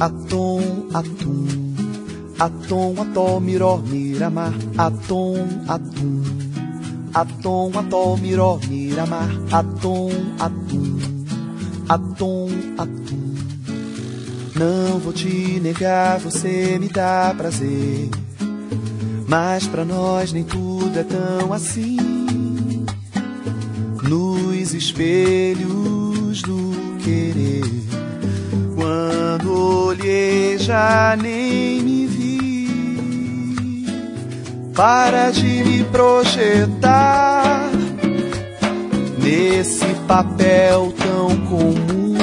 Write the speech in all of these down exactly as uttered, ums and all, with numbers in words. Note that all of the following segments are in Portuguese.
Atom, atum, atom, atol, miró, miramar. Atom, atum, atom, atol, miró, miramar. Atom, atum, atom, atum. Não vou te negar, você me dá prazer, mas pra nós nem tudo é tão assim. Nos espelhos do querer, quando olhei já nem me vi. Para de me projetar nesse papel tão comum,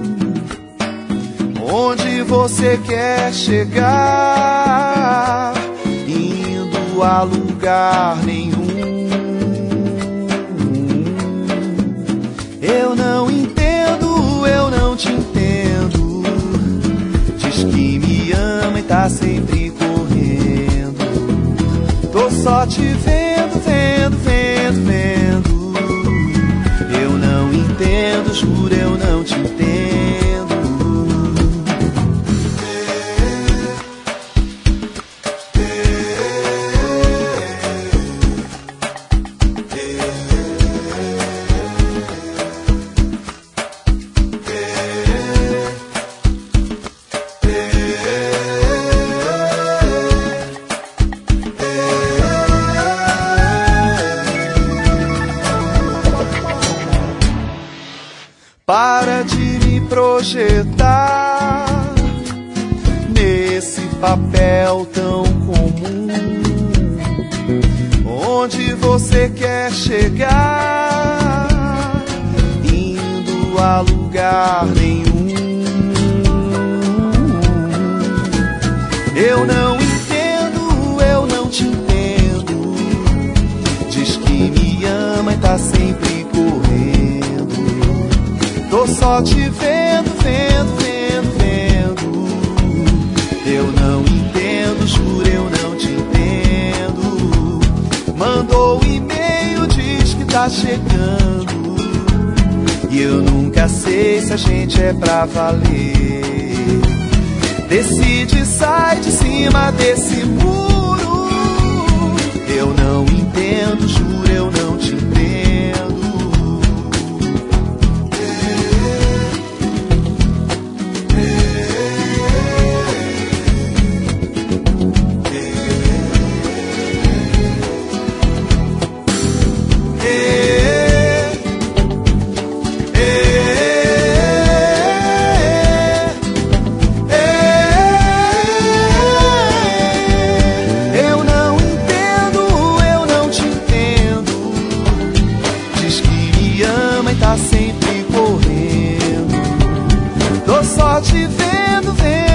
onde você quer chegar, indo a lugar nenhum. Eu não entendo, eu não te entendo. Diz que me ama e tá sempre correndo. Tô só te vendo, vendo, vendo, vendo. Eu não entendo, juro, eu não te entendo. Para de me projetar nesse papel tão comum, onde você quer chegar, indo a lugar nenhum. Eu não entendo, eu não te entendo. Diz que me ama e tá sempre correndo. Tô só te vendo, vendo, vendo, vendo. Eu não entendo, juro, eu não te entendo. Mandou um e-mail, diz que tá chegando, e eu nunca sei se a gente é pra valer. Decide, sai de cima desse muro. Eu não entendo, juro, eu não te entendo. Tá sempre correndo. Tô só te vendo, vendo.